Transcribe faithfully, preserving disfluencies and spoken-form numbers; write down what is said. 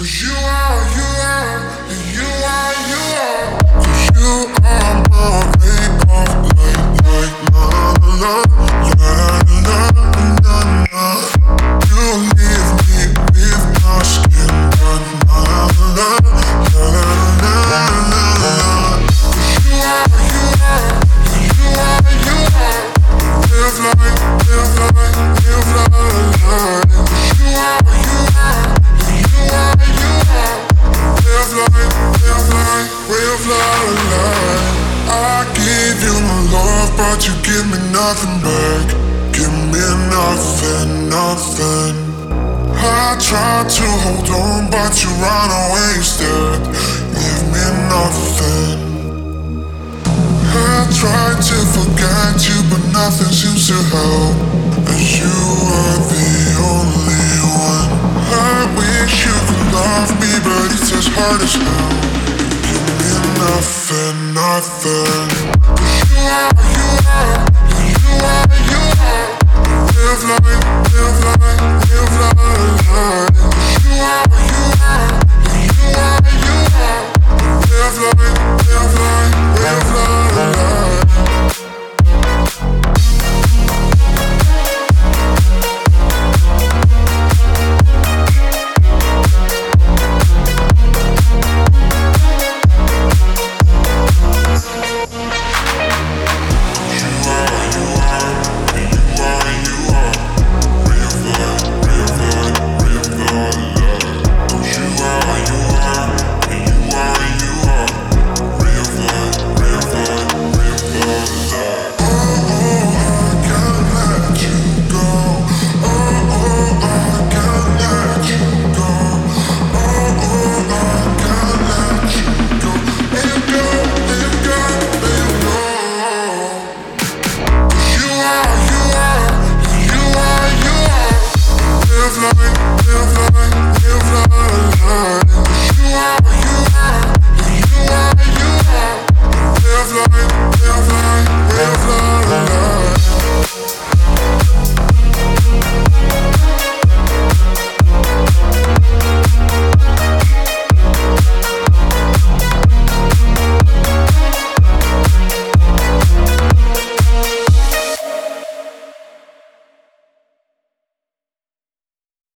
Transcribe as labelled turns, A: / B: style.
A: you are, you are, you are, you are. 'Cause you are my ray of light, like la la la la la la la. You leave me with my skin, la la la la la la la. 'Cause you are, you are, you are, you are. Live like, live like, live like, like. 'Cause you are, you are, you are, you are. Live like, live like, live like, like. I gave you my love, but you give me nothing back. Give me nothing, nothing. I tried to hold on, but you ran away instead. Leave me nothing. I tried to forget you, but nothing seems to help. And you are the only one. I wish you could love me, but it's as hard as hell. Give me nothing, nothing. 'Cause you are, you are, you are, you are. Live like, live like, live like, like. 'Cause you are.